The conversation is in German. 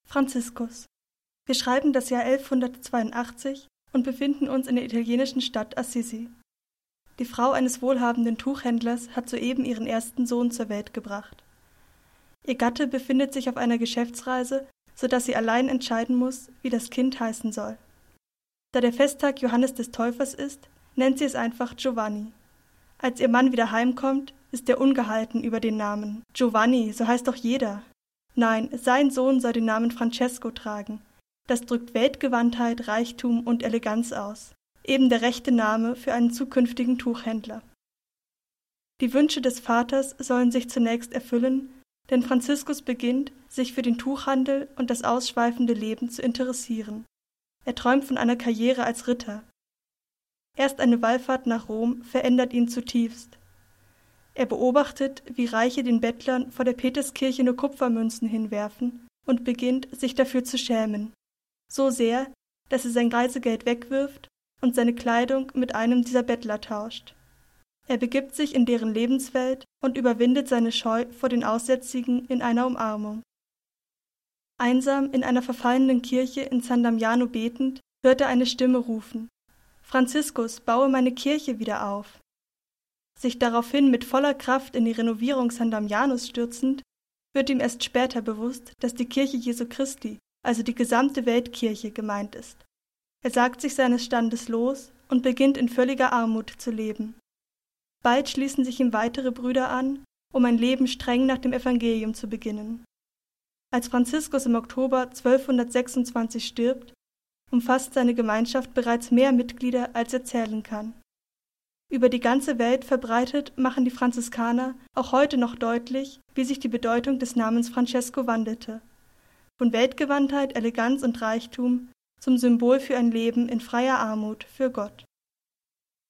Franziskus. Wir schreiben das Jahr 1182 und befinden uns in der italienischen Stadt Assisi. Die Frau eines wohlhabenden Tuchhändlers hat soeben ihren ersten Sohn zur Welt gebracht. Ihr Gatte befindet sich auf einer Geschäftsreise, sodass sie allein entscheiden muss, wie das Kind heißen soll. Da der Festtag Johannes des Täufers ist, nennt sie es einfach Giovanni. Als ihr Mann wieder heimkommt, ist er ungehalten über den Namen. Giovanni, so heißt doch jeder. Nein, sein Sohn soll den Namen Francesco tragen. Das drückt Weltgewandtheit, Reichtum und Eleganz aus. Eben der rechte Name für einen zukünftigen Tuchhändler. Die Wünsche des Vaters sollen sich zunächst erfüllen, denn Franziskus beginnt, sich für den Tuchhandel und das ausschweifende Leben zu interessieren. Er träumt von einer Karriere als Ritter. Erst eine Wallfahrt nach Rom verändert ihn zutiefst. Er beobachtet, wie Reiche den Bettlern vor der Peterskirche nur Kupfermünzen hinwerfen und beginnt, sich dafür zu schämen. So sehr, dass er sein Reisegeld wegwirft und seine Kleidung mit einem dieser Bettler tauscht. Er begibt sich in deren Lebenswelt und überwindet seine Scheu vor den Aussätzigen in einer Umarmung. Einsam in einer verfallenen Kirche in San Damiano betend, hört er eine Stimme rufen: »Franziskus, baue meine Kirche wieder auf!« Sich daraufhin mit voller Kraft in die Renovierung San Damianos stürzend, wird ihm erst später bewusst, dass die Kirche Jesu Christi, also die gesamte Weltkirche, gemeint ist. Er sagt sich seines Standes los und beginnt in völliger Armut zu leben. Bald schließen sich ihm weitere Brüder an, um ein Leben streng nach dem Evangelium zu beginnen. Als Franziskus im Oktober 1226 stirbt, umfasst seine Gemeinschaft bereits mehr Mitglieder, als er zählen kann. Über die ganze Welt verbreitet machen die Franziskaner auch heute noch deutlich, wie sich die Bedeutung des Namens Francesco wandelte. Von Weltgewandtheit, Eleganz und Reichtum zum Symbol für ein Leben in freier Armut für Gott.